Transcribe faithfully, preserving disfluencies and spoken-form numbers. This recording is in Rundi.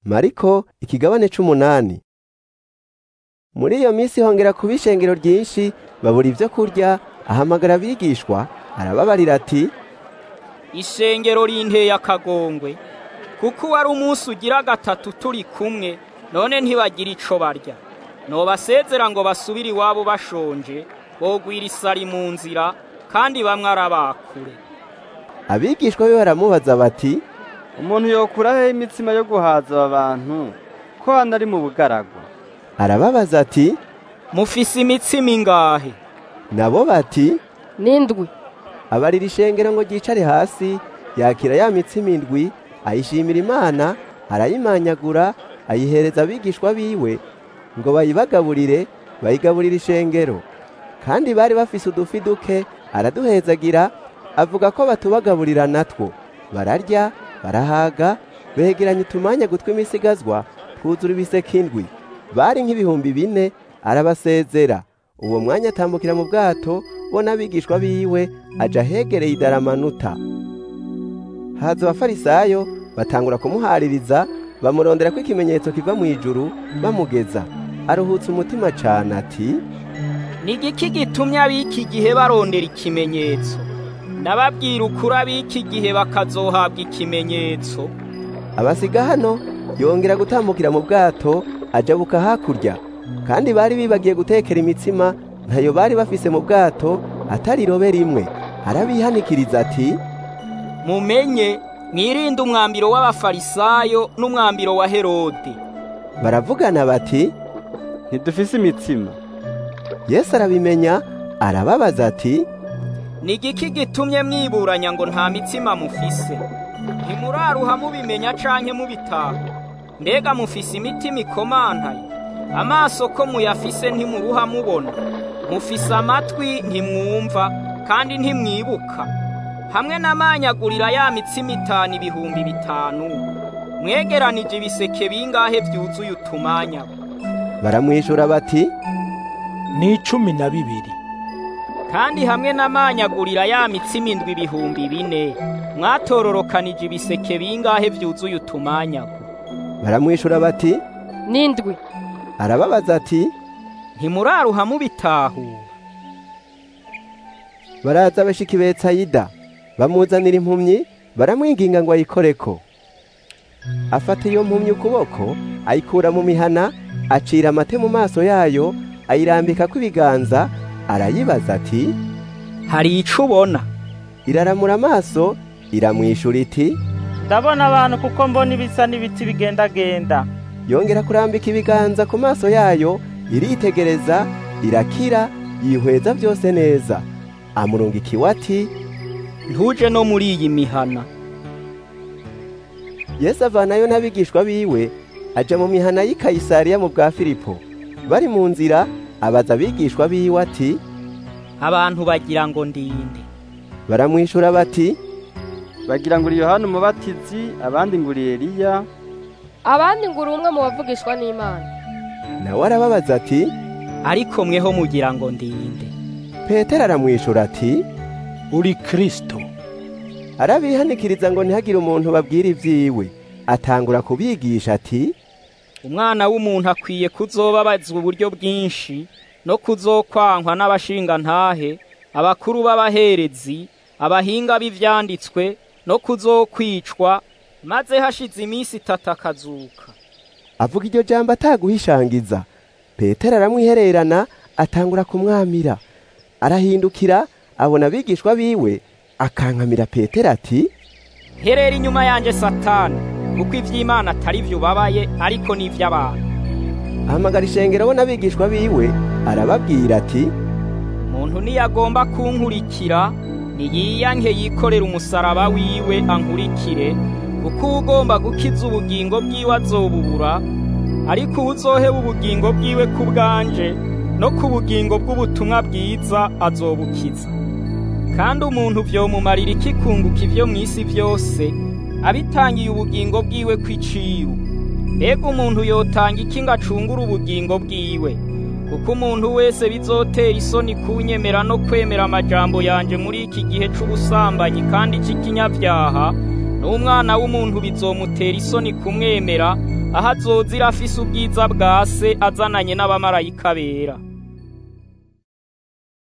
Mariko ikigabane c'umunani. Muri iyo minsi hongera kuba ishengero ryinshi, babura ivyo kurya, ahamagara abigishwa arababarira ati: ishengero rinteye akagongwe, kuko wari umunsi ugira gatatu turi kumwe, none ntibagira ico barya. Nobasezera ngo basubire iwabo bashonje, bogwira isari mu nzira, kandi bamwe arabakure. Abigishwa be baramubaza bati: umuntu yokura he imitsima yo guhaza abantu ko hano ari mu bugaragwa? Arababaza ati: mufise imitsima ingahe? Nabo bati: n'indwi. Abarira ishengero ngo ryicare hasi, yakira ya mitsima indwi, ayishimira Imana, arayimanyagura, ayihereza abigishwa biwe ngo bayibagaburire, bayigaburira ishengero. Kandi bari bafise udufi duke, araduhezagira, avuga ko batubagaburira natwo. Bararya, barahaga, begeranya utumanya tw'imisigazwa, twuzura ibiseke indwi. Bari nk'ibihumbi bine, arabasezera. Uwo mwanya atambukira mu bwato, bo n'abigishwa biwe, aja hegereye Idalamanuta. Haza abafarisayo, batangura kumuhaririza, bamurondera ko ikimenyetso kiva mu ijuru, bamugeza. Aruhutse umutima cane ati: ni igiki gitumye ab'iki gihe barondera ikimenyetso? Ndababwira ukuri, ab'iki gihe bakazohabwa ikimenyetso. Abasiga hano, yongera gutambukira mu bwato, ajabuka hakurya. Kandi bari bibagiye gutekera imitsima, ntayo bari bafise mu bwato, atari irobe rimwe. Arabihanikiriza ati: mumenye, mwirinde umwambiro w'abafarisayo n'umwambiro wa Herode. Baravugana bati: ntidufise imitsima. Yesu arabimenya, arababaza ati: ni igiki gitumye mwiburanya ngo nta mitsima mufise? Ntimuraruha mubimenya canke mubitaha? Mbega mufise imitima ikomantaye? Amaso ko muyafise ntimuruha mubona? Mufise amatwi ntimwumva, kandi ntimwibuka? Hamwe n'amanyagurira ya mitsima itanu ibihumbi bitanu, mwegeranije ibiseke bingahe vyuzuye utumanya? Baramwishura bati: ni cumi na bibiri. Kandi hamwe n'amanyagurira ya mitsima indwi ibihumbi bine, mwatororokanije ibiseke bingahe vyuzuye utumanyago? Baramwishura bati: n'indwi. Arababaza ati: ntimuraruha mubitahura? Baraza bashika i Betsayida, bamuzanira impumyi, baramwinginga ngo ayikoreko. Afata iyo mpumyi ukuboko, ayikura mu mihana, acira amate mu maso yayo, ayirambikako ibiganza, arayibaza ati: hari ico ubona? Iraramura amaso, iramwishura iti: ndabona abantu kuko mbona ibisa n'ibiti bigendagenda. Yongera kurambika ibiganza ku maso yayo, iritegereza, irakira, yihweza byose neza. Amurungikiwe ati: ntuje no muri iyi mihana. Yesu avanayo n'abigishwa biwe, aja mu mihana y'i Kayisariya mu bwa Filipo. Bari mu nzira, abaza abigishwa biwe ati: abantu bagira ngo ndinde? Baramwishura bati: bagira ngo uri Yohana Umubatizi, abandi ngo uri Eliya, abandi ngo uri umwe mu bavugishwa n'Imana. Nawe arababaza ati: ariko mweho mugira ngo ndinde? Petero aramwishura ati: uri Kristo. Arabihanikiriza ngo ntihagire umuntu babwira ivyiwe. Atangura kubigisha ati: umwana w'umuntu akwiye kuzobabazwa uburyo bwinshi, no kuzokwankwa n'abashinga ntahe, abakuru b'abaherezi, abahinga b'ivyanditswe, no kuzokwicwa, maze hashize iminsi itatu akazuka. Avuga iryo jambo ataguhishangiza. Petero aramwihererana, atangura kumwamira. Arahindukira, abona abigishwa biwe, akankamira Petero ati: herera inyuma yanje Satani, kuko ivy'Imana atari vyo ubabaye, ariko ni ivy'abantu. Ahamagara ishengero bo n'abigishwa biwe, arababwira ati: umuntu niyagomba kunkurikira, niyiyanke yikorera umusaraba wiwe ankurikire, kuko ugomba gukiza ubugingo bwiwe azobubura, ariko uzoheba ubugingo bwiwe ku bwanje no ku bugingo bw'ubutumwa bwiza azobukiza. Kandi umuntu vyomumarira iki kunguka ivyo mw'isi vyose, abitangiye ubugingo bwiwe kw'iciru? Mbega umuntu yotanga iki ngo acungure ubugingo bwiwe? Kuko umuntu wese bizotera isoni kunyemera no kwemera amajambo yanje muri iki gihe c'ubusambanyi kandi c'ikinyavyaha, n'umwana w'umuntu bizomutera isoni kumwemera, aho azozira afise ubwiza bwa se azananye n'abamarayika bera.